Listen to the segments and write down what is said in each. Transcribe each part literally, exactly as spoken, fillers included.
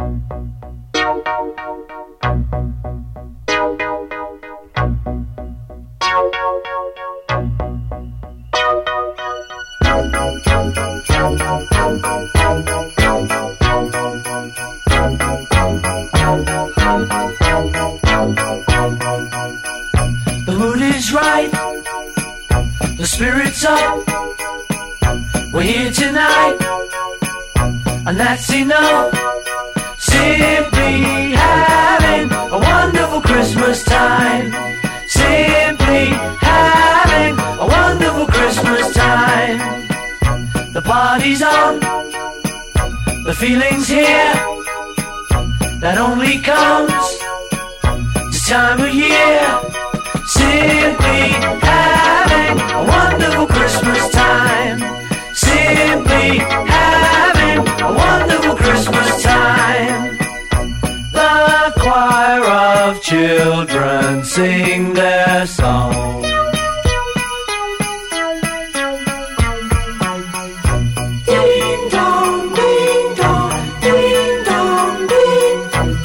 The mood is right, the spirit's up. We're here tonight, and that's enough. Simply having a wonderful Christmas time. Simply having a wonderful Christmas time. The party's on, the feeling's here. That only comes this time of year. Simply having a wonderful Christmas time. Simply having a wonderful Christmas time. The choir of children sing their song. Ding dong, ding dong, ding dong, ding.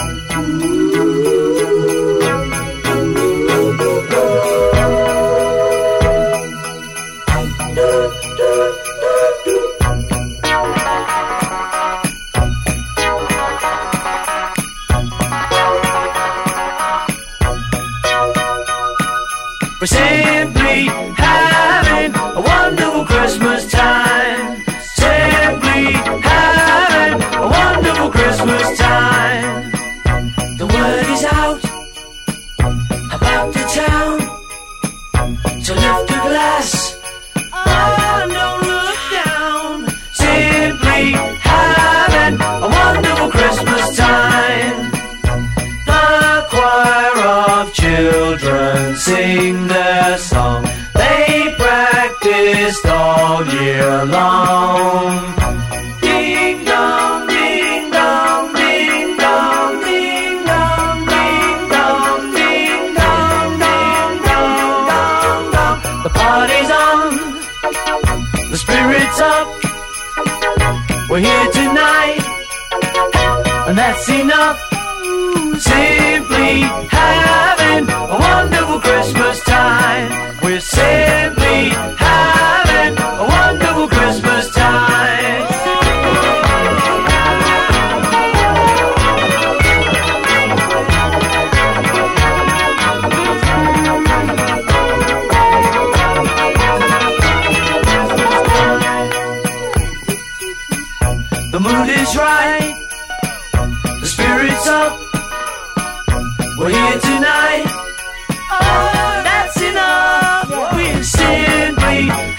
We're simply having a wonderful Christmas time. Simply having a wonderful Christmas time. The word is out about the town to lift a glass. Oh, don't look down. Simply having a wonderful Christmas time. The choir of children sing their song. They practiced all year long. Ding dong, ding dong, ding dong, ding dong, ding dong, ding dong, ding dong, dong, dong. The party's on, the spirit's up. We're here tonight, and that's enough. Simply having a wonderful Christmas time. We're simply having a wonderful Christmas time. The mood is right, the spirit's up. We're here tonight. Oh, that's enough. We're simply